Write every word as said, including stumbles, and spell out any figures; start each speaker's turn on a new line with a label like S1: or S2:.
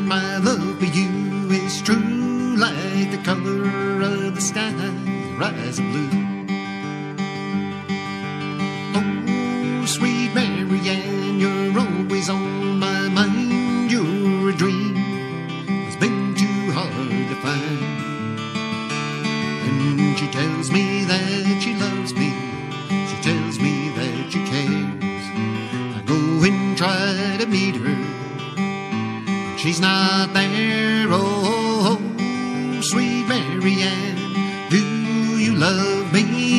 S1: my love for you is true, like the color of the sky, the rise of blue. Oh, sweet Mary Ann, you're always on my mind. You're a dream that's been too hard to find. And she tells me that she loves me, she tells me that she cares. I go and try to meet her, she's not there. Oh, sweet Mary Ann, do you love me?